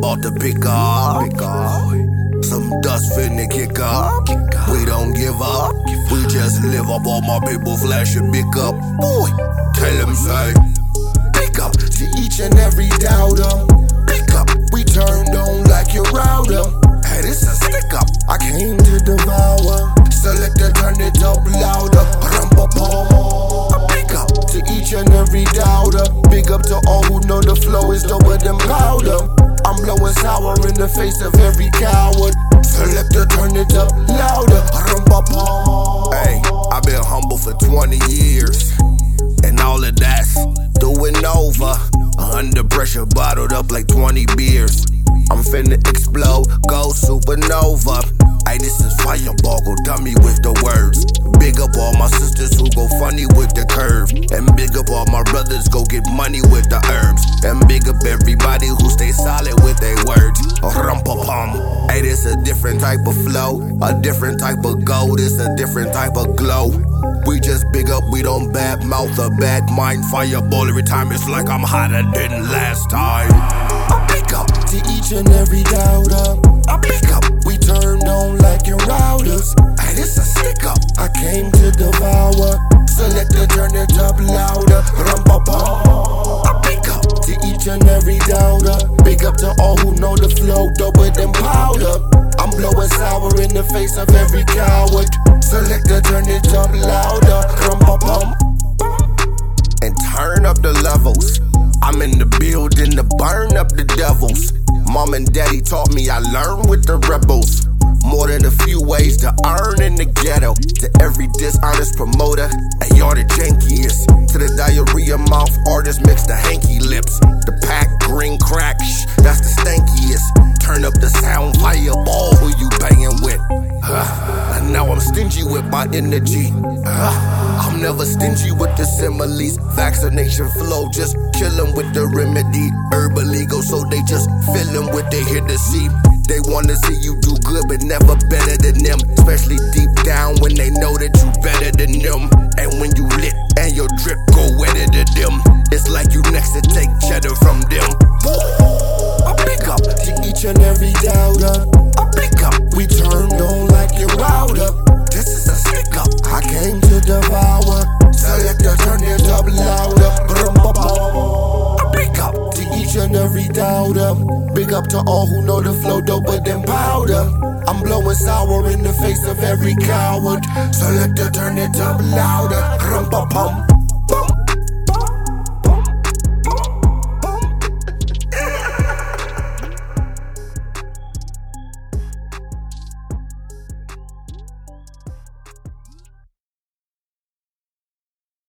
about to pick up. Some dust finna kick up. We don't give up. We just live up. All my people flashing big up. Boy, tell them say, pick up to each and every doubter. Pick up, we turned on like your router. Hey, this a stick up. I came to devour. Selector, turn it up louder. Pick up to each and every doubter. Big up to all who know the flow is doper than powder. I'm blowing sour in the face of every coward. Selector, turn it up louder. Hey, I've been humble for 20 years, and all of that's doing over. Under pressure, bottled up like 20 beers. I'm finna explode, go supernova. Ay, this is fireball, go dummy with the words. Big up all my sisters who go funny with the curve. And big up all my brothers, go get money with the herbs. And big up everybody who stay solid with their words. Rum-pa-pum. Ay, this a different type of flow, a different type of gold, it's a different type of glow. We just big up, we don't bad mouth or bad mind. Fireball every time, it's like I'm hotter than last time. I pick up to each and every doubter. I pick up, we turned on like your routers. Hey, this a stick up. I came to devour. Selector, turn it up louder. I pick up to each and every doubter. Big up to all who know the flow, doper than powder. I'm blowing sour in the face of every coward. Selector, turn it up louder. And turn up the levels. I'm in the building to burn up the devils. Mom and daddy taught me I learned with the rebels. More than a few ways to earn in the ghetto. To every dishonest promoter, and you're the jankiest. To the diarrhea mouth artist, mix the hanky lips. The pack green crack, that's the stankiest. Turn up the sound, fireball, who you banging with? And now I'm stingy with my energy. I'm never stingy with the similes. Vaccination flow, just chillin' with the remedy. Herbal ego, so they just fillin' what they here to see. They wanna see you do good, but never better than them. Especially deep down when they know that you better than them. And when you lit and your drip go wetter than them, it's like you next to take cheddar from them. I pick up to each and every doubter. I pick up, we turned on like your router. This is a stick up. I came to devour. Selector, turn it up louder. I pick up to each and every doubter. Big up to all who know the flow, doper than powder. I'm blowing sour in the face of every coward. Selector, turn it up louder.